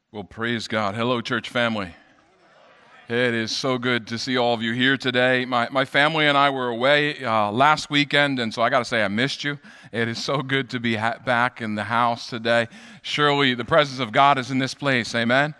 Well, praise God. Hello, church family. It is so good to see all of you here today. My family and I were away last weekend, and so I got to say I missed you. It is so good to be back in the house today. Surely the presence of God is in this place. Amen?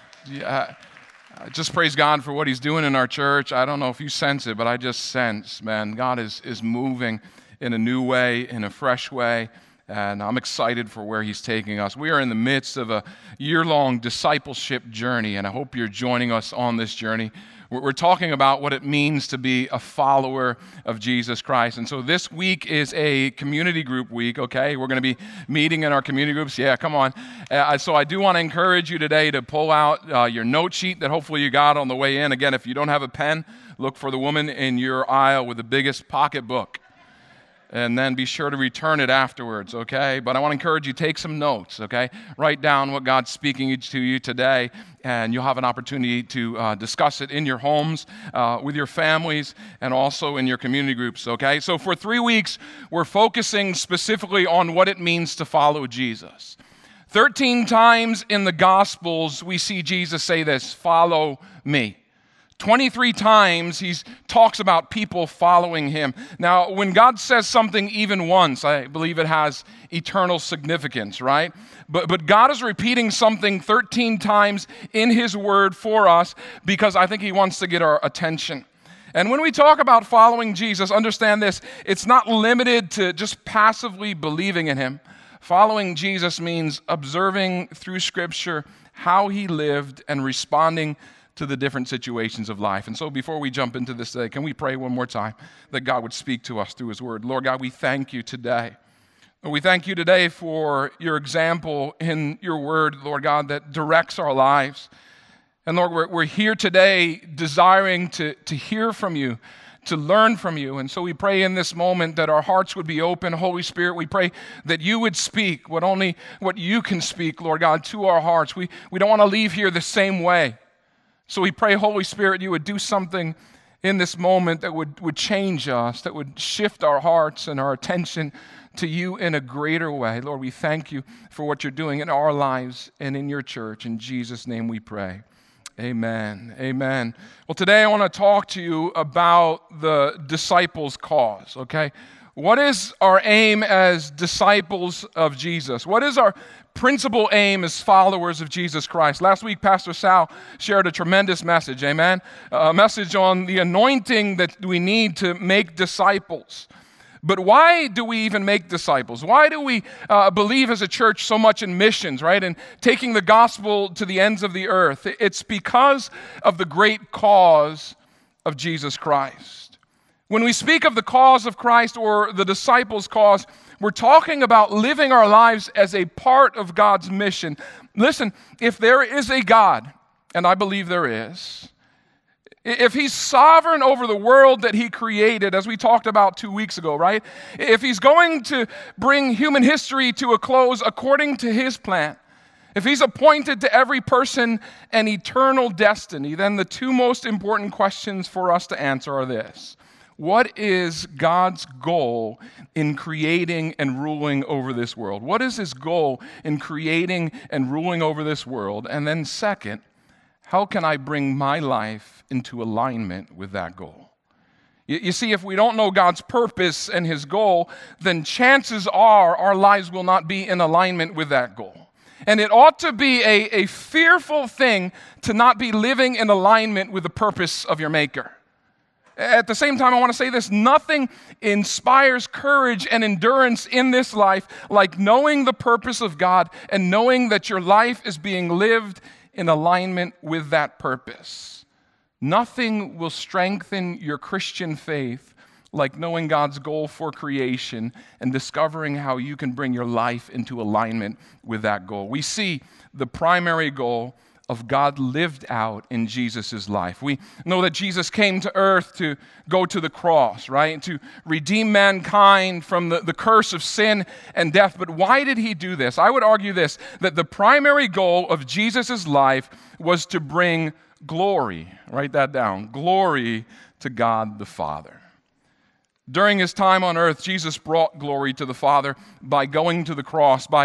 Just praise God for what He's doing in our church. I don't know if you sense it, but I just sense, man, God is moving in a new way, in a fresh way. And I'm excited for where He's taking us. We are in the midst of a year-long discipleship journey, and I hope you're joining us on this journey. We're talking about what it means to be a follower of Jesus Christ. And so this week is a community group week, okay? We're going to be meeting in our community groups. Yeah, come on. So I do want to encourage you today to pull out your note sheet that hopefully you got on the way in. Again, if you don't have a pen, look for the woman in your aisle with the biggest pocketbook. And then be sure to return it afterwards, okay? But I want to encourage you, take some notes, okay? Write down what God's speaking to you today, and you'll have an opportunity to discuss it in your homes, with your families, and also in your community groups, okay? So for 3 weeks, we're focusing specifically on what it means to follow Jesus. 13 times in the Gospels, we see Jesus say this, "Follow me." 23 times he talks about people following him. Now, when God says something even once, I believe it has eternal significance, right? But God is repeating something 13 times in his word for us because I think he wants to get our attention. And when we talk about following Jesus, understand this, it's not limited to just passively believing in him. Following Jesus means observing through Scripture how he lived and responding to the different situations of life. And so before we jump into this today, can we pray one more time that God would speak to us through his word? Lord God, we thank you today. We thank you today for your example in your word, Lord God, that directs our lives. And Lord, we're here today desiring to hear from you, to learn from you. And so we pray in this moment that our hearts would be open. Holy Spirit, we pray that you would speak only what you can speak, Lord God, to our hearts. We don't want to leave here the same way. So we pray, Holy Spirit, you would do something in this moment that would change us, that would shift our hearts and our attention to you in a greater way. Lord, we thank you for what you're doing in our lives and in your church. In Jesus' name we pray. Amen. Amen. Well, today I want to talk to you about the disciples' cause, okay? What is our aim as disciples of Jesus? What is our principal aim as followers of Jesus Christ? Last week, Pastor Sal shared a tremendous message, amen? A message on the anointing that we need to make disciples. But why do we even make disciples? Why do we believe as a church so much in missions, right? And taking the gospel to the ends of the earth. It's because of the great cause of Jesus Christ. When we speak of the cause of Christ or the disciples' cause, we're talking about living our lives as a part of God's mission. Listen, if there is a God, and I believe there is, if he's sovereign over the world that he created, as we talked about 2 weeks ago, right? If he's going to bring human history to a close according to his plan, if he's appointed to every person an eternal destiny, then the two most important questions for us to answer are this. What is God's goal in creating and ruling over this world? What is his goal in creating and ruling over this world? And then second, how can I bring my life into alignment with that goal? You see, if we don't know God's purpose and his goal, then chances are our lives will not be in alignment with that goal. And it ought to be a fearful thing to not be living in alignment with the purpose of your Maker. At the same time, I want to say this, nothing inspires courage and endurance in this life like knowing the purpose of God and knowing that your life is being lived in alignment with that purpose. Nothing will strengthen your Christian faith like knowing God's goal for creation and discovering how you can bring your life into alignment with that goal. We see the primary goal of God lived out in Jesus' life. We know that Jesus came to earth to go to the cross, right? To redeem mankind from the curse of sin and death. But why did he do this? I would argue this, that the primary goal of Jesus' life was to bring glory. Write that down. Glory to God the Father. During his time on earth, Jesus brought glory to the Father by going to the cross, by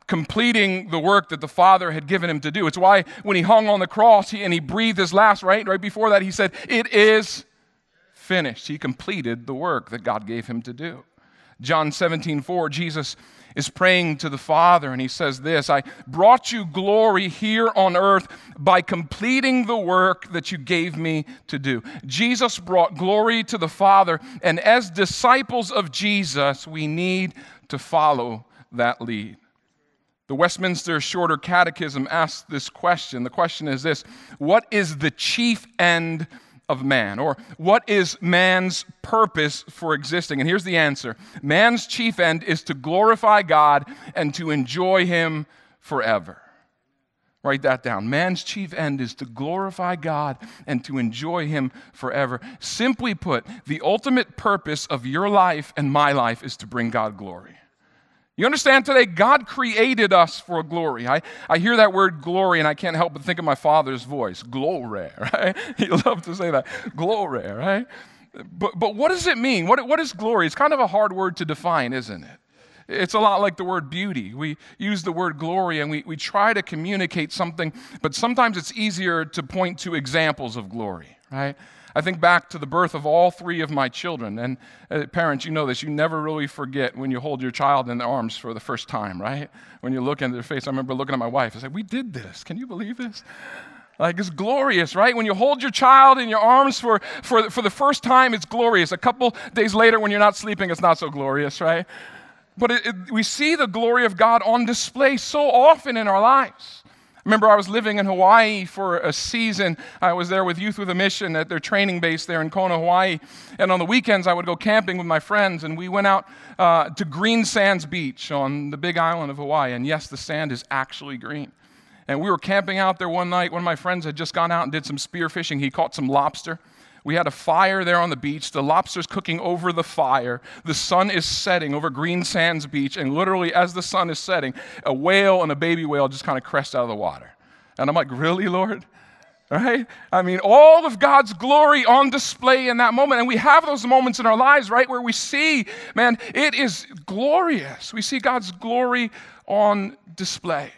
completing the work that the Father had given him to do. It's why when he hung on the cross and he breathed his last, right before that, he said, "It is finished." He completed the work that God gave him to do. John 17:4, Jesus is praying to the Father, and he says this, "I brought you glory here on earth by completing the work that you gave me to do." Jesus brought glory to the Father, and as disciples of Jesus, we need to follow that lead. The Westminster Shorter Catechism asks this question. The question is this: what is the chief end of man? Or what is man's purpose for existing? And here's the answer. Man's chief end is to glorify God and to enjoy him forever. Write that down. Man's chief end is to glorify God and to enjoy him forever. Simply put, the ultimate purpose of your life and my life is to bring God glory. You understand today, God created us for glory. I hear that word glory and I can't help but think of my father's voice. Glory, right? He loved to say that. Glory, right? But what does it mean? What is glory? It's kind of a hard word to define, isn't it? It's a lot like the word beauty. We use the word glory and we try to communicate something, but sometimes it's easier to point to examples of glory, right? I think back to the birth of all three of my children. And parents, you know this, you never really forget when you hold your child in their arms for the first time, right? When you look into their face. I remember looking at my wife and said, "We did this. Can you believe this?" Like, it's glorious, right? When you hold your child in your arms for the first time, it's glorious. A couple days later when you're not sleeping, it's not so glorious, right? But we see the glory of God on display so often in our lives. Remember, I was living in Hawaii for a season. I was there with Youth with a Mission at their training base there in Kona, Hawaii. And on the weekends, I would go camping with my friends, and we went out to Green Sands Beach on the big island of Hawaii. And yes, the sand is actually green. And we were camping out there one night. One of my friends had just gone out and did some spear fishing. He caught some lobster. We had a fire there on the beach. The lobster's cooking over the fire. The sun is setting over Green Sands Beach. And literally, as the sun is setting, a whale and a baby whale just kind of crest out of the water. And I'm like, really, Lord? Right? I mean, all of God's glory on display in that moment. And we have those moments in our lives, right, where we see, man, it is glorious. We see God's glory on display.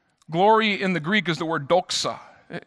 Glory in the Greek is the word doxa.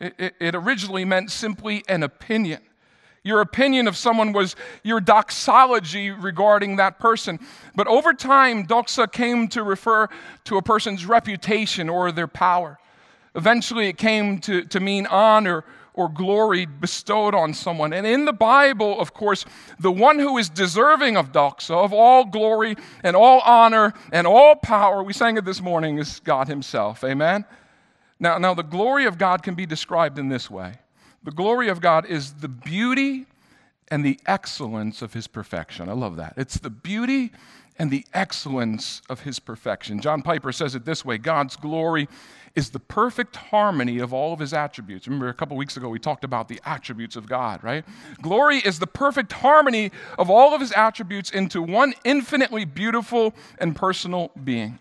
It originally meant simply an opinion. Your opinion of someone was your doxology regarding that person. But over time, doxa came to refer to a person's reputation or their power. Eventually, it came to mean honor or glory bestowed on someone. And in the Bible, of course, the one who is deserving of doxa, of all glory and all honor and all power, we sang it this morning, is God himself. Amen? Now, the glory of God can be described in this way. The glory of God is the beauty and the excellence of his perfection. I love that. It's the beauty and the excellence of his perfection. John Piper says it this way: God's glory is the perfect harmony of all of his attributes. Remember, a couple weeks ago we talked about the attributes of God, right? Glory is the perfect harmony of all of his attributes into one infinitely beautiful and personal being.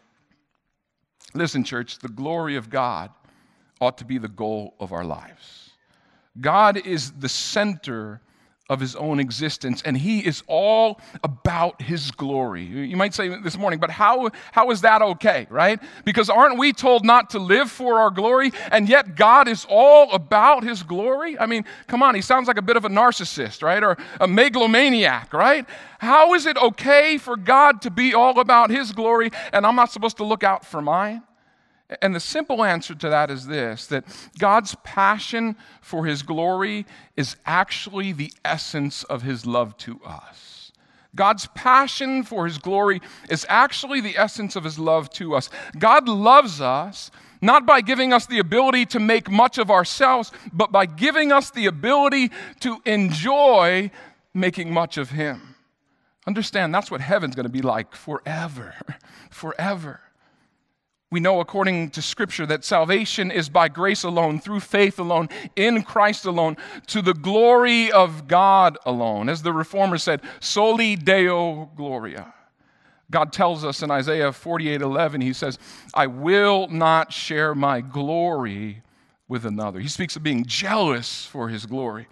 Listen, church, the glory of God ought to be the goal of our lives. God is the center of his own existence, and he is all about his glory. You might say this morning, but how is that okay, right? Because aren't we told not to live for our glory, and yet God is all about his glory? I mean, come on, he sounds like a bit of a narcissist, right? Or a megalomaniac, right? How is it okay for God to be all about his glory, and I'm not supposed to look out for mine? And the simple answer to that is this, that God's passion for his glory is actually the essence of his love to us. God's passion for his glory is actually the essence of his love to us. God loves us not by giving us the ability to make much of ourselves, but by giving us the ability to enjoy making much of him. Understand, that's what heaven's going to be like forever, forever. We know according to Scripture that salvation is by grace alone, through faith alone, in Christ alone, to the glory of God alone. As the Reformer said, soli Deo gloria. God tells us in Isaiah 48:11, he says, I will not share my glory with another. He speaks of being jealous for his glory.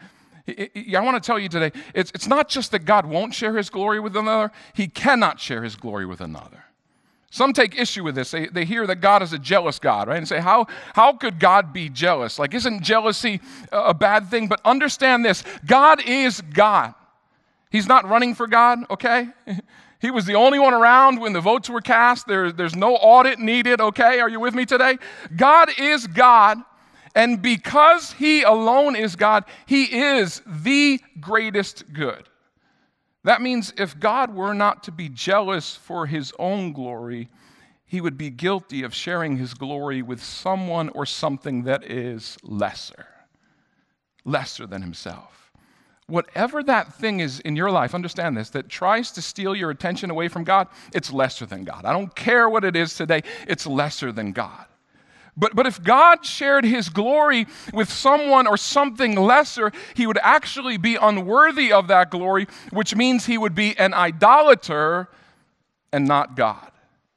I want to tell you today, it's not just that God won't share his glory with another, he cannot share his glory with another. Some take issue with this. They hear that God is a jealous God, right? And say, how could God be jealous? Like, isn't jealousy a bad thing? But understand this, God is God. He's not running for God, okay? He was the only one around when the votes were cast. There's no audit needed, okay? Are you with me today? God is God, and because He alone is God, He is the greatest good. That means if God were not to be jealous for His own glory, He would be guilty of sharing His glory with someone or something that is lesser than Himself. Whatever that thing is in your life, understand this, that tries to steal your attention away from God, it's lesser than God. I don't care what it is today, it's lesser than God. But if God shared His glory with someone or something lesser, He would actually be unworthy of that glory, which means He would be an idolater and not God.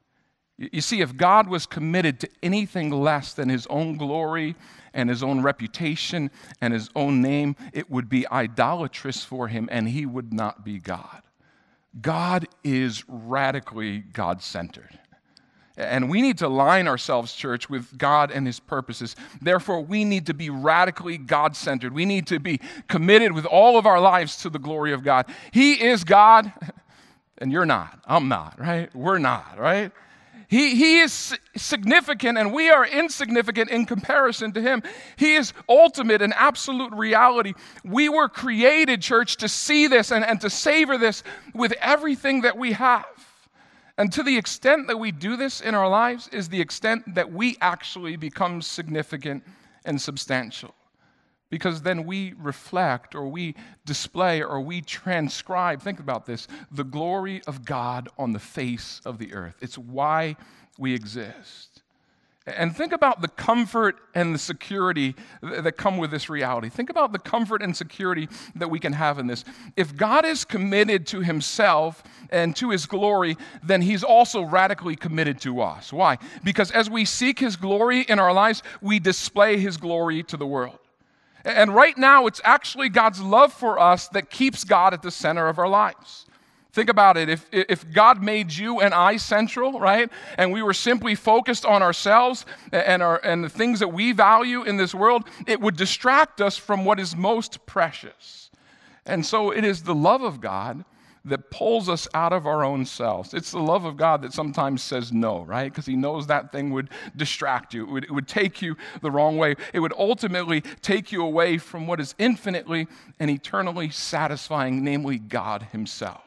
You see, if God was committed to anything less than His own glory and His own reputation and His own name, it would be idolatrous for Him, and He would not be God. God is radically God-centered. And we need to align ourselves, church, with God and His purposes. Therefore, we need to be radically God-centered. We need to be committed with all of our lives to the glory of God. He is God, and you're not. I'm not, right? We're not, right? He is significant, and we are insignificant in comparison to Him. He is ultimate and absolute reality. We were created, church, to see this and to savor this with everything that we have. And to the extent that we do this in our lives is the extent that we actually become significant and substantial. Because then we reflect or we display or we transcribe, think about this, the glory of God on the face of the earth. It's why we exist. And think about the comfort and the security that come with this reality. Think about the comfort and security that we can have in this. If God is committed to Himself and to His glory, then He's also radically committed to us. Why? Because as we seek His glory in our lives, we display His glory to the world. And right now, it's actually God's love for us that keeps God at the center of our lives. Think about it. If God made you and I central, right, and we were simply focused on ourselves and the things that we value in this world, it would distract us from what is most precious. And so it is the love of God that pulls us out of our own selves. It's the love of God that sometimes says no, right? Because He knows that thing would distract you. It would take you the wrong way. It would ultimately take you away from what is infinitely and eternally satisfying, namely God Himself.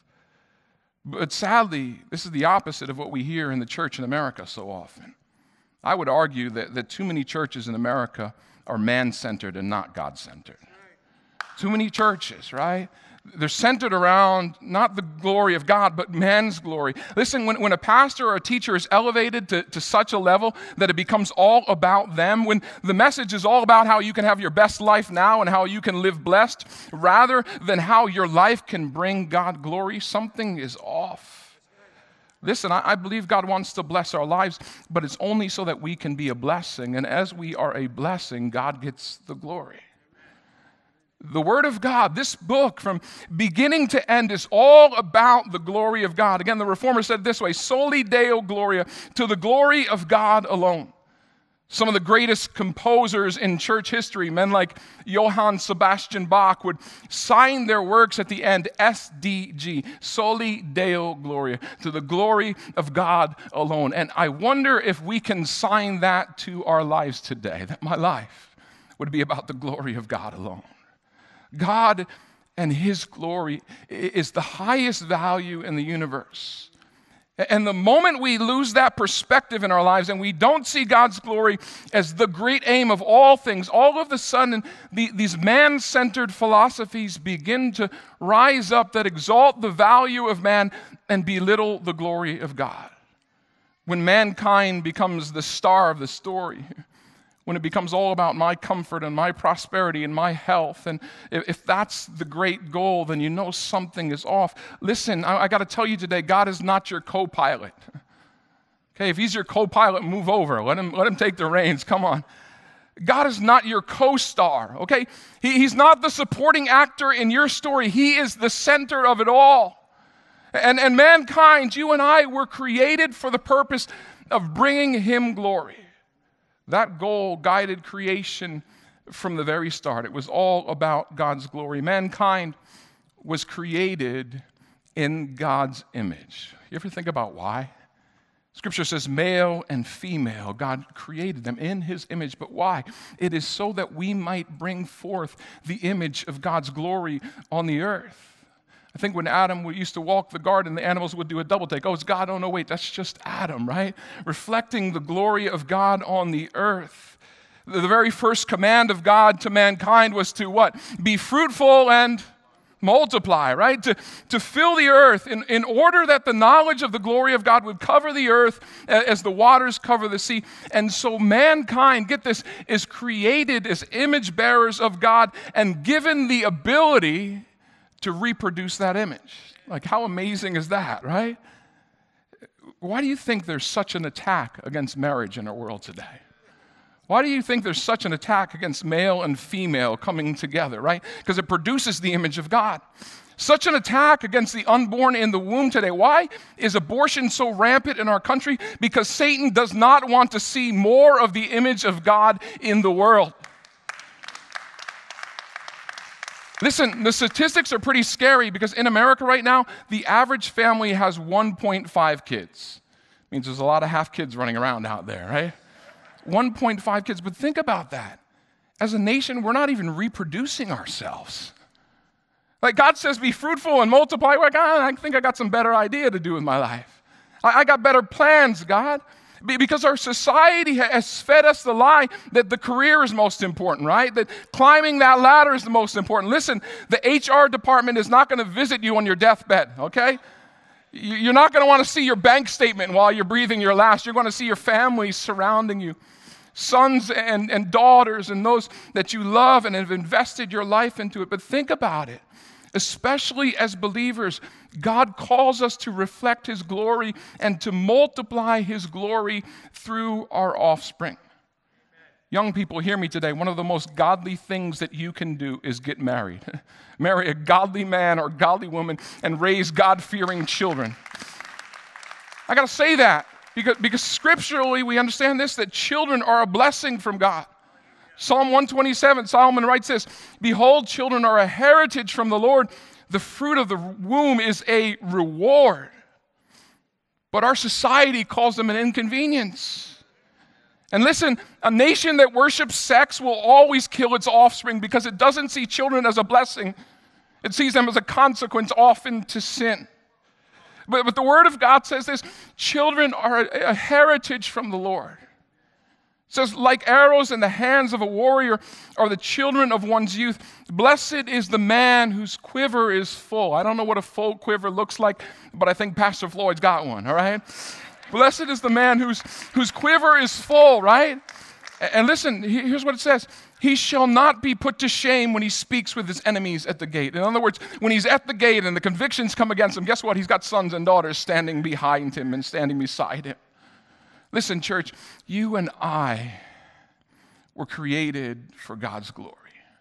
But sadly, this is the opposite of what we hear in the church in America so often. I would argue that too many churches in America are man-centered and not God-centered. Too many churches, right? They're centered around not the glory of God, but man's glory. Listen, when a pastor or a teacher is elevated to such a level that it becomes all about them, when the message is all about how you can have your best life now and how you can live blessed, rather than how your life can bring God glory, something is off. Listen, I believe God wants to bless our lives, but it's only so that we can be a blessing. And as we are a blessing, God gets the glory. The Word of God, this book from beginning to end is all about the glory of God. Again, the Reformer said it this way, Soli Deo Gloria, to the glory of God alone. Some of the greatest composers in church history, men like Johann Sebastian Bach, would sign their works at the end, SDG, Soli Deo Gloria, to the glory of God alone. And I wonder if we can sign that to our lives today, that my life would be about the glory of God alone. God and His glory is the highest value in the universe. And the moment we lose that perspective in our lives and we don't see God's glory as the great aim of all things, all of a sudden these man-centered philosophies begin to rise up that exalt the value of man and belittle the glory of God. When mankind becomes the star of the story, when it becomes all about my comfort and my prosperity and my health, and if that's the great goal, then you know something is off. Listen, I got to tell you today, God is not your co-pilot. Okay, if He's your co-pilot, move over. Let him take the reins. Come on. God is not your co-star, okay? He's not the supporting actor in your story. He is the center of it all. And mankind, you and I, were created for the purpose of bringing him glory. That goal guided creation from the very start. It was all about God's glory. Mankind was created in God's image. You ever think about why? Scripture says male and female, God created them in his image. But why? It is so that we might bring forth the image of God's glory on the earth. I think when Adam used to walk the garden, the animals would do a double take. Oh, it's God. Oh, no, wait, that's just Adam, right? Reflecting the glory of God on the earth. The very first command of God to mankind was to what? Be fruitful and multiply, right? To fill the earth in order that the knowledge of the glory of God would cover the earth as the waters cover the sea. And so mankind, get this, is created as image bearers of God and given the ability to reproduce that image. Like, how amazing is that, right? Why do you think there's such an attack against marriage in our world today? Why do you think there's such an attack against male and female coming together, right? Because it produces the image of God. Such an attack against the unborn in the womb today. Why is abortion so rampant in our country? Because Satan does not want to see more of the image of God in the world. Listen, the statistics are pretty scary because in America right now, the average family has 1.5 kids. It means there's a lot of half kids running around out there, right? 1.5 kids, but think about that. As a nation, we're not even reproducing ourselves. Like God says, be fruitful and multiply. Like, I think I got some better idea to do with my life. I got better plans, God. Because our society has fed us the lie that the career is most important, right? That climbing that ladder is the most important. Listen, the HR department is not going to visit you on your deathbed, okay? You're not going to want to see your bank statement while you're breathing your last. You're going to see your family surrounding you. Sons and daughters and those that you love and have invested your life into it. But think about it. Especially as believers, God calls us to reflect his glory and to multiply his glory through our offspring. Young people, hear me today. One of the most godly things that you can do is get married. Marry a godly man or godly woman and raise God-fearing children. I got to say that because scripturally we understand this, that children are a blessing from God. Psalm 127, Solomon writes this, behold, children are a heritage from the Lord. The fruit of the womb is a reward. But our society calls them an inconvenience. And listen, a nation that worships sex will always kill its offspring because it doesn't see children as a blessing. It sees them as a consequence, often to sin. But the Word of God says this, children are a heritage from the Lord. It says, like arrows in the hands of a warrior are the children of one's youth. Blessed is the man whose quiver is full. I don't know what a full quiver looks like, but I think Pastor Floyd's got one, all right? Blessed is the man whose quiver is full, right? And listen, here's what it says. He shall not be put to shame when he speaks with his enemies at the gate. In other words, when he's at the gate and the convictions come against him, guess what? He's got sons and daughters standing behind him and standing beside him. Listen, church, you and I were created for God's glory.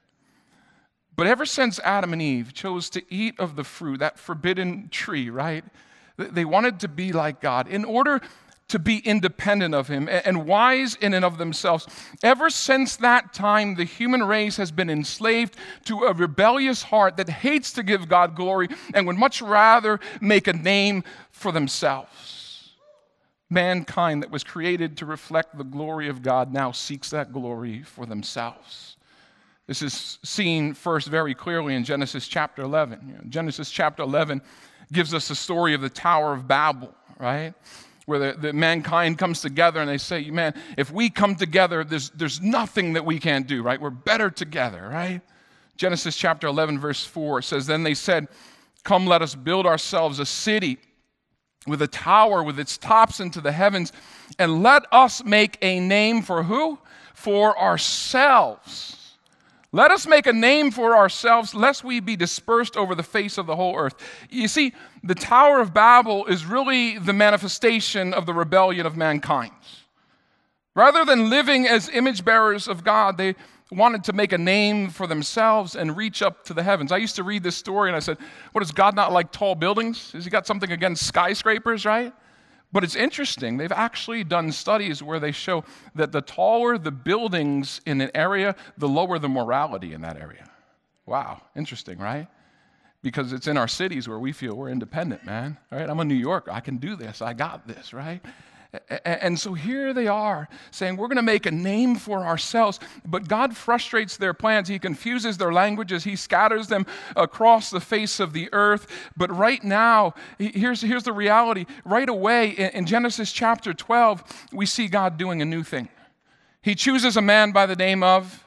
But ever since Adam and Eve chose to eat of the fruit, that forbidden tree, right? They wanted to be like God in order to be independent of him and wise in and of themselves. Ever since that time, the human race has been enslaved to a rebellious heart that hates to give God glory and would much rather make a name for themselves. Mankind that was created to reflect the glory of God now seeks that glory for themselves. This is seen first very clearly in Genesis chapter 11. Genesis chapter 11 gives us the story of the Tower of Babel, right? Where the mankind comes together and they say, man, if we come together, there's nothing that we can't do, right? We're better together, right? Genesis chapter 11 verse 4 says, then they said, come let us build ourselves a city with a tower with its tops into the heavens, and let us make a name for who? For ourselves. Let us make a name for ourselves, lest we be dispersed over the face of the whole earth. You see, the Tower of Babel is really the manifestation of the rebellion of mankind. Rather than living as image bearers of God, they wanted to make a name for themselves and reach up to the heavens. I used to read this story and I said, what, is God not like tall buildings? Has he got something against skyscrapers, right? But it's interesting. They've actually done studies where they show that the taller the buildings in an area, the lower the morality in that area. Wow, interesting, right? Because it's in our cities where we feel we're independent, man. Right? I'm a New Yorker. I can do this. I got this, right? And so here they are saying, we're going to make a name for ourselves, but God frustrates their plans. He confuses their languages. He scatters them across the face of the earth. But right now, here's the reality. Right away in Genesis chapter 12, we see God doing a new thing. He chooses a man by the name of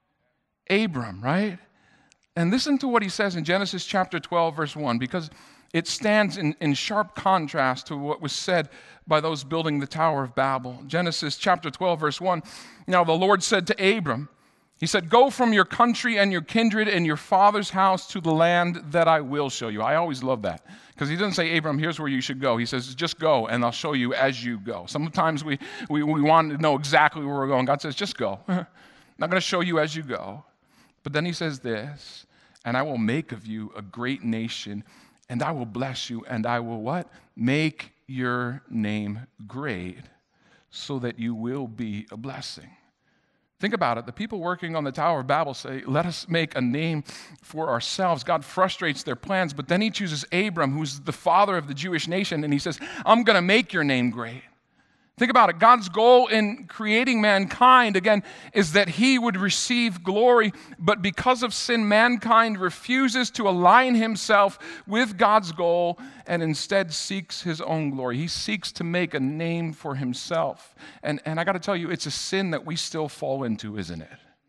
Abram, right? And listen to what he says in Genesis chapter 12, verse 1, because it stands in sharp contrast to what was said by those building the Tower of Babel. Genesis chapter 12, verse 1. Now the Lord said to Abram, he said, go from your country and your kindred and your father's house to the land that I will show you. I always love that because he doesn't say, Abram, here's where you should go. He says, just go and I'll show you as you go. Sometimes we want to know exactly where we're going. God says, just go. I'm not going to show you as you go. But then he says this, and I will make of you a great nation, and I will bless you, and I will what? Make your name great so that you will be a blessing. Think about it. The people working on the Tower of Babel say, let us make a name for ourselves. God frustrates their plans, but then he chooses Abram, who's the father of the Jewish nation, and he says, I'm going to make your name great. Think about it. God's goal in creating mankind, again, is that he would receive glory, but because of sin, mankind refuses to align himself with God's goal and instead seeks his own glory. He seeks to make a name for himself. And I got to tell you, it's a sin that we still fall into, isn't it?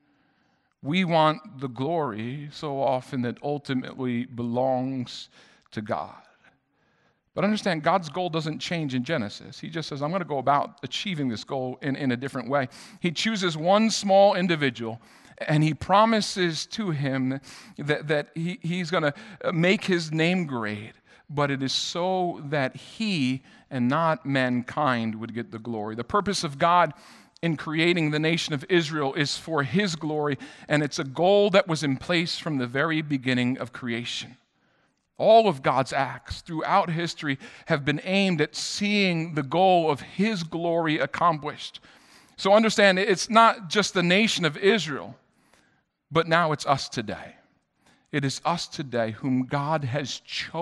We want the glory so often that ultimately belongs to God. But understand, God's goal doesn't change in Genesis. He just says, I'm going to go about achieving this goal in a different way. He chooses one small individual, and he promises to him that he's going to make his name great, but it is so that he and not mankind would get the glory. The purpose of God in creating the nation of Israel is for his glory, and it's a goal that was in place from the very beginning of creation. All of God's acts throughout history have been aimed at seeing the goal of his glory accomplished. So understand, it's not just the nation of Israel, but now it's us today. It is us today whom God has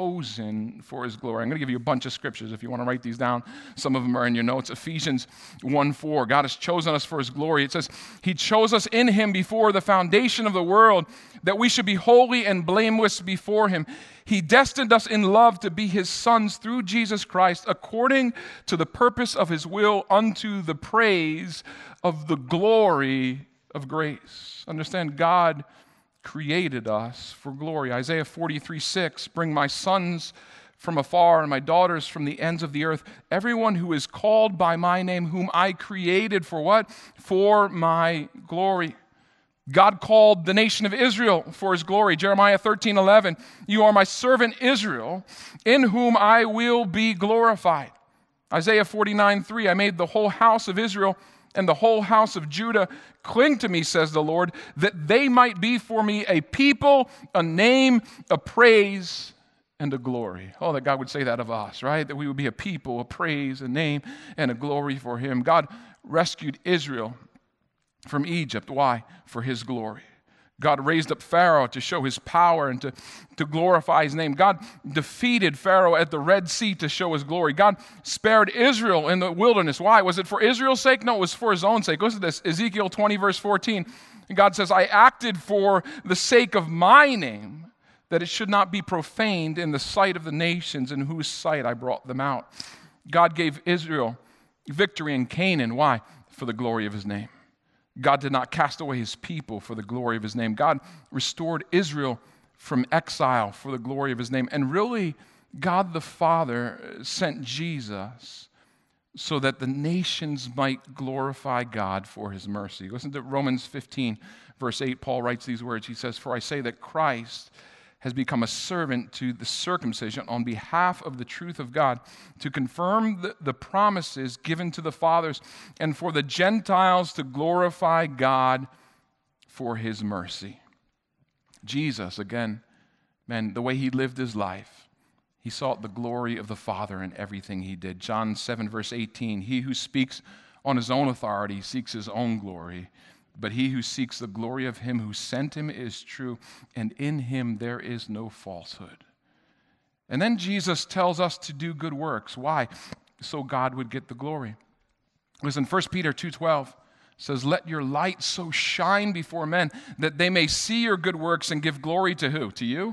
chosen for his glory. I'm going to give you a bunch of scriptures if you want to write these down. Some of them are in your notes. Ephesians 1:4. God has chosen us for his glory. It says, he chose us in him before the foundation of the world, that we should be holy and blameless before him. He destined us in love to be his sons through Jesus Christ, according to the purpose of his will, unto the praise of the glory of grace. Understand, God created us for glory. Isaiah 43:6, bring my sons from afar and my daughters from the ends of the earth, everyone who is called by my name, whom I created for what? For my glory. God called the nation of Israel for his glory. Jeremiah 13:11, you are my servant Israel, in whom I will be glorified. Isaiah 49:3, I made the whole house of Israel and the whole house of Judah cling to me, says the Lord, that they might be for me a people, a name, a praise, and a glory. Oh, that God would say that of us, right? That we would be a people, a praise, a name, and a glory for him. God rescued Israel from Egypt. Why? For his glory. God raised up Pharaoh to show his power and to glorify his name. God defeated Pharaoh at the Red Sea to show his glory. God spared Israel in the wilderness. Why? Was it for Israel's sake? No, it was for his own sake. Listen to this, Ezekiel 20, verse 14. And God says, I acted for the sake of my name, that it should not be profaned in the sight of the nations in whose sight I brought them out. God gave Israel victory in Canaan. Why? For the glory of his name. God did not cast away his people for the glory of his name. God restored Israel from exile for the glory of his name. And really, God the Father sent Jesus so that the nations might glorify God for his mercy. Listen to Romans 15, verse 8. Paul writes these words. He says, for I say that Christ has become a servant to the circumcision on behalf of the truth of God, to confirm the promises given to the fathers, and for the Gentiles to glorify God for his mercy. Jesus, again, man, the way he lived his life, he sought the glory of the Father in everything he did. John 7, verse 18, he who speaks on his own authority seeks his own glory, but he who seeks the glory of him who sent him is true, and in him there is no falsehood. And then Jesus tells us to do good works. Why? So God would get the glory. Listen, 1 Peter 2:12 says, let your light so shine before men that they may see your good works and give glory to who? To you?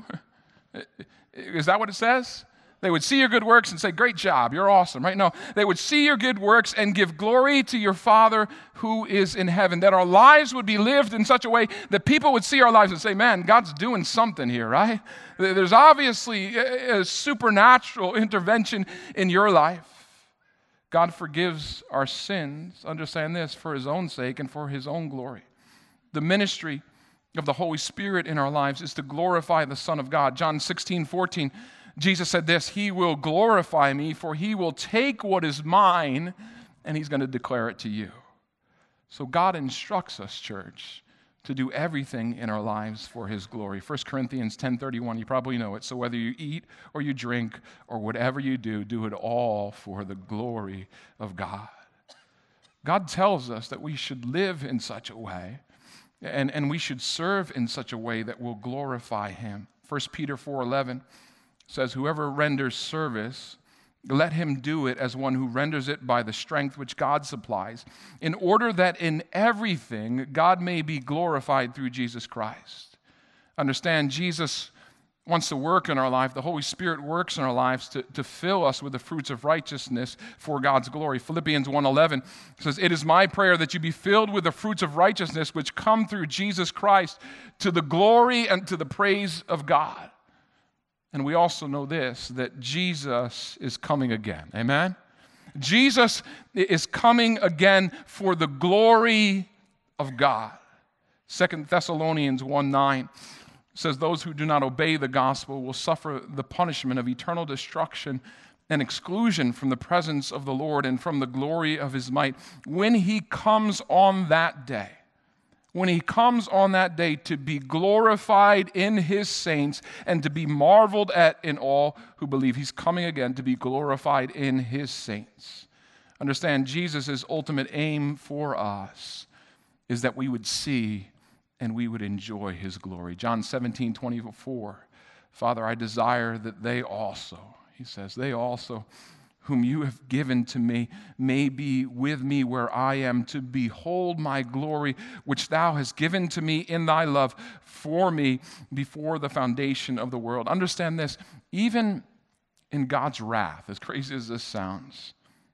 Is that what it says? They would see your good works and say, great job, you're awesome, right? No, they would see your good works and give glory to your Father who is in heaven. That our lives would be lived in such a way that people would see our lives and say, man, God's doing something here, right? There's obviously a supernatural intervention in your life. God forgives our sins, understand this, for his own sake and for his own glory. The ministry of the Holy Spirit in our lives is to glorify the Son of God. John 16:14, Jesus said this, he will glorify me, for he will take what is mine and he's going to declare it to you. So God instructs us, church, to do everything in our lives for his glory. 1 Corinthians 10:31, you probably know it. So whether you eat or you drink or whatever you do it all for the glory of God. God tells us that we should live in such a way and we should serve in such a way that will glorify him. 1 Peter 4:11 says, whoever renders service, let him do it as one who renders it by the strength which God supplies, in order that in everything God may be glorified through Jesus Christ. Understand, Jesus wants to work in our life. The Holy Spirit works in our lives to fill us with the fruits of righteousness for God's glory. Philippians 1:11 says, it is my prayer that you be filled with the fruits of righteousness which come through Jesus Christ to the glory and to the praise of God. And we also know this, that Jesus is coming again. Amen? Jesus is coming again for the glory of God. 2 Thessalonians 1:9 says, those who do not obey the gospel will suffer the punishment of eternal destruction and exclusion from the presence of the Lord and from the glory of his might when he comes on that day. When he comes on that day to be glorified in his saints and to be marveled at in all who believe. He's coming again to be glorified in his saints. Understand, Jesus' ultimate aim for us is that we would see and we would enjoy his glory. John 17:24, Father, I desire that they also, he says, they also, whom you have given to me, may be with me where I am, to behold my glory, which thou hast given to me in thy love for me before the foundation of the world. Understand this, even in God's wrath, as crazy as this sounds,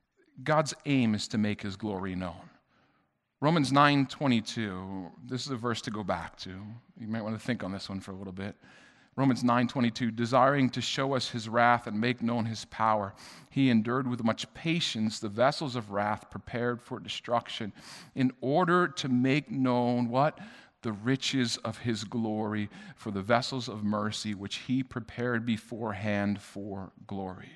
God's aim is to make his glory known. Romans 9:22, this is a verse to go back to. You might want to think on this one for a little bit. Romans 9:22, desiring to show us his wrath and make known his power, he endured with much patience the vessels of wrath prepared for destruction, in order to make known what? The riches of his glory for the vessels of mercy which he prepared beforehand for glory.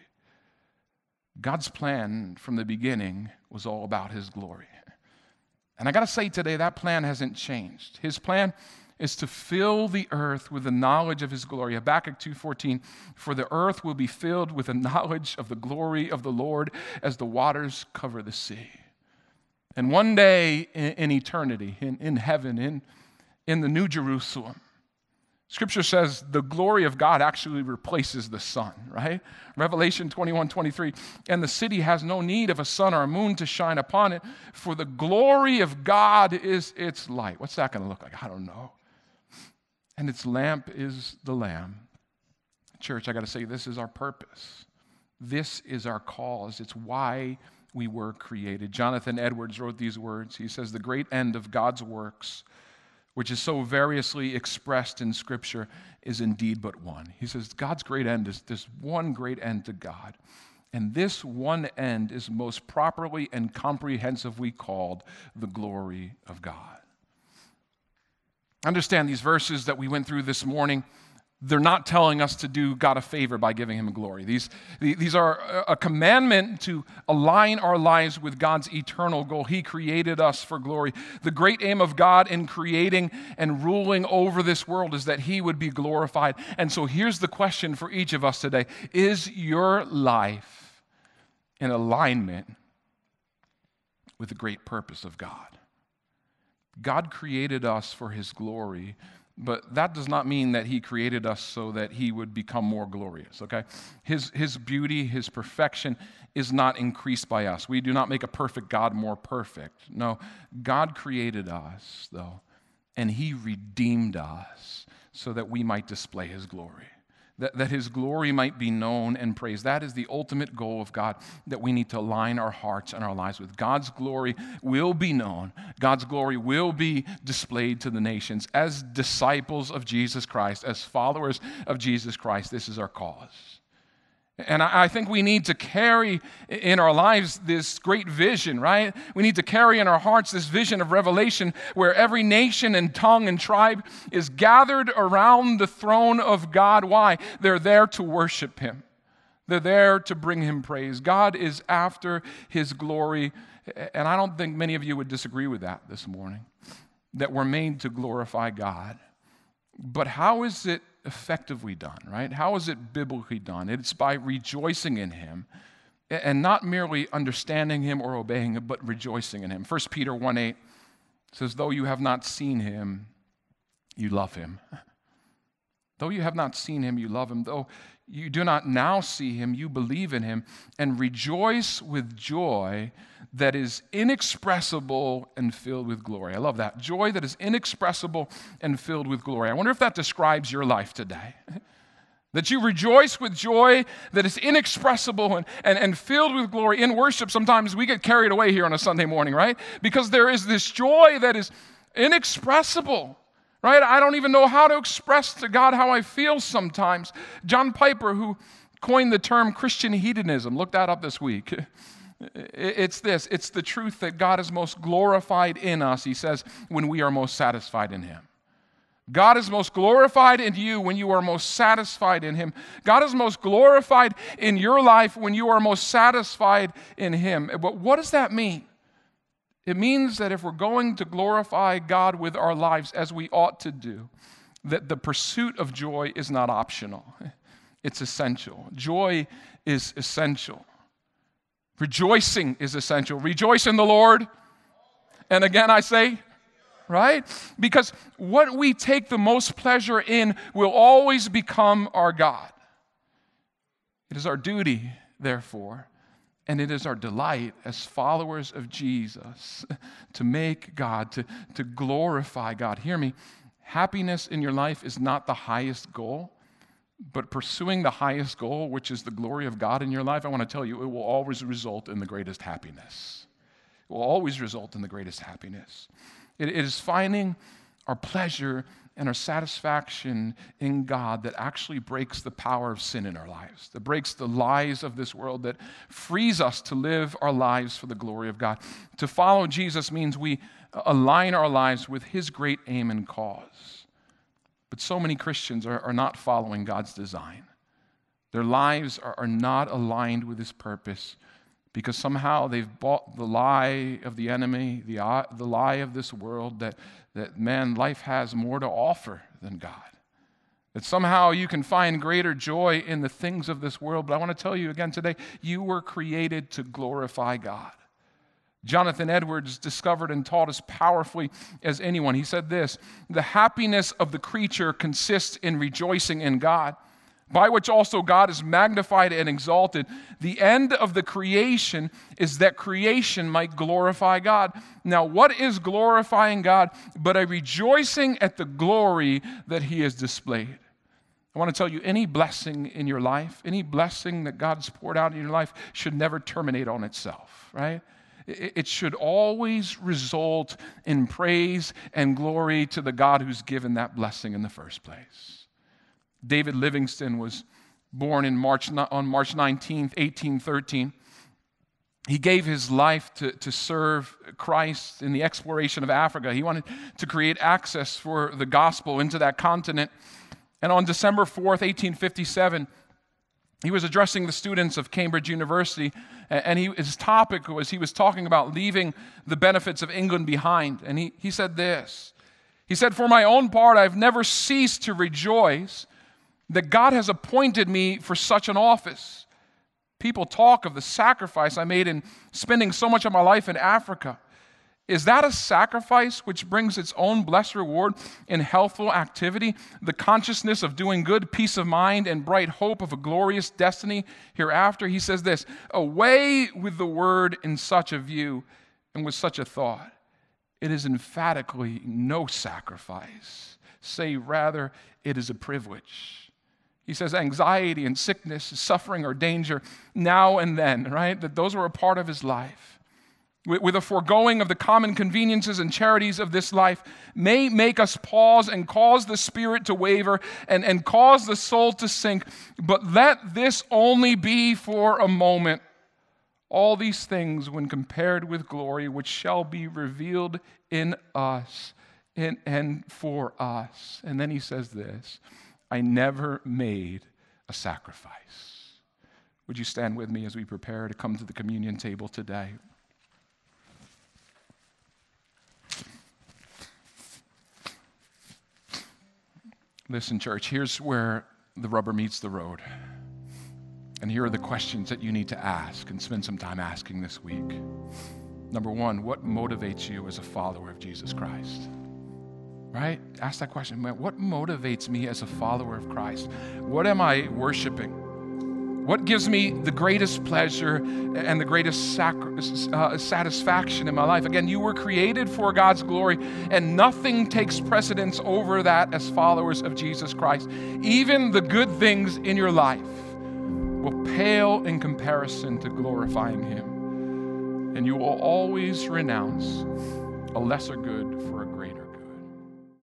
God's plan from the beginning was all about his glory. And I got to say today, that plan hasn't changed. His plan is to fill the earth with the knowledge of his glory. Habakkuk 2:14, for the earth will be filled with the knowledge of the glory of the Lord as the waters cover the sea. And one day in eternity, in heaven, in the New Jerusalem, Scripture says the glory of God actually replaces the sun, right? Revelation 21:23, and the city has no need of a sun or a moon to shine upon it, for the glory of God is its light. What's that going to look like? I don't know. And its lamp is the Lamb. Church, I got to say, this is our purpose. This is our cause. It's why we were created. Jonathan Edwards wrote these words. He says, the great end of God's works, which is so variously expressed in Scripture, is indeed but one. He says God's great end is this one great end to God. And this one end is most properly and comprehensively called the glory of God. Understand these verses that we went through this morning they're not telling us to do God a favor by giving him glory. These are a commandment to align our lives with God's eternal goal. He created us for glory. The great aim of God in creating and ruling over this world is that he would be glorified. And so here's the question for each of us today. Is your life in alignment with the great purpose of God? God created us for his glory, but that does not mean that he created us so that he would become more glorious, okay? His beauty, his perfection is not increased by us. We do not make a perfect God more perfect. No, God created us, though, and he redeemed us so that we might display his glory, that his glory might be known and praised. That is the ultimate goal of God that we need to align our hearts and our lives with. God's glory will be known. God's glory will be displayed to the nations. As disciples of Jesus Christ, as followers of Jesus Christ, this is our cause. And I think we need to carry in our lives this great vision, right? We need to carry in our hearts this vision of Revelation where every nation and tongue and tribe is gathered around the throne of God. Why? They're there to worship him. They're there to bring him praise. God is after his glory, and I don't think many of you would disagree with that this morning, that we're made to glorify God. But how is it effectively done, right? How is it biblically done? It's by rejoicing in him and not merely understanding him or obeying him, but rejoicing in him. 1 Peter 1:8 says, though you have not seen him, you love him. Though you have not seen him, you love him. Though you do not now see him, you believe in him and rejoice with joy that is inexpressible and filled with glory. I love that. Joy that is inexpressible and filled with glory. I wonder if that describes your life today. That you rejoice with joy that is inexpressible and filled with glory. In worship, sometimes we get carried away here on a Sunday morning, right? Because there is this joy that is inexpressible. Right? I don't even know how to express to God how I feel sometimes. John Piper, who coined the term Christian hedonism, look that up this week. It's this. It's the truth that God is most glorified in us, he says, when we are most satisfied in him. God is most glorified in you when you are most satisfied in him. God is most glorified in your life when you are most satisfied in him. But what does that mean? It means that if we're going to glorify God with our lives as we ought to do, that the pursuit of joy is not optional. It's essential. Joy is essential. Rejoicing is essential. Rejoice in the Lord. And again, I say, right? Because what we take the most pleasure in will always become our God. It is our duty, therefore, and it is our delight as followers of Jesus to make God, to glorify God. Hear me, happiness in your life is not the highest goal, but pursuing the highest goal, which is the glory of God in your life, I want to tell you, it will always result in the greatest happiness. It will always result in the greatest happiness. It is finding our pleasure and our satisfaction in God that actually breaks the power of sin in our lives, that breaks the lies of this world, that frees us to live our lives for the glory of God. To follow Jesus means we align our lives with his great aim and cause. But so many Christians are not following God's design. Their lives are not aligned with his purpose because somehow they've bought the lie of the enemy, the lie of this world, that man, life has more to offer than God. That somehow you can find greater joy in the things of this world. But I want to tell you again today, you were created to glorify God. Jonathan Edwards discovered and taught us powerfully as anyone. He said this, the happiness of the creature consists in rejoicing in God, by which also God is magnified and exalted. The end of the creation is that creation might glorify God. Now, what is glorifying God but a rejoicing at the glory that he has displayed? I want to tell you, any blessing in your life, any blessing that God's poured out in your life should never terminate on itself, right? It should always result in praise and glory to the God who's given that blessing in the first place. David Livingstone was born on March 19th, 1813. He gave his life to serve Christ in the exploration of Africa. He wanted to create access for the gospel into that continent. And on December 4th, 1857, he was addressing the students of Cambridge University, and his topic was, he was talking about leaving the benefits of England behind. And he said this. He said, "For my own part, I've never ceased to rejoice that God has appointed me for such an office. People talk of the sacrifice I made in spending so much of my life in Africa. Is that a sacrifice which brings its own blessed reward in healthful activity, the consciousness of doing good, peace of mind, and bright hope of a glorious destiny hereafter?" He says this, "Away with the word in such a view and with such a thought. It is emphatically no sacrifice. Say rather, it is a privilege." He says anxiety and sickness, suffering or danger now and then, right? That those were a part of his life. With a foregoing of the common conveniences and charities of this life may make us pause and cause the spirit to waver and cause the soul to sink. But let this only be for a moment. All these things, when compared with glory, which shall be revealed in us and for us. And then he says this, "I never made a sacrifice." Would you stand with me as we prepare to come to the communion table today? Listen, church, here's where the rubber meets the road. And here are the questions that you need to ask and spend some time asking this week. Number one, what motivates you as a follower of Jesus Christ? Right? Ask that question, man, what motivates me as a follower of Christ? What am I worshiping? What gives me the greatest pleasure and the greatest satisfaction in my life? Again, you were created for God's glory, and nothing takes precedence over that as followers of Jesus Christ. Even the good things in your life will pale in comparison to glorifying Him. And you will always renounce a lesser good for a greater.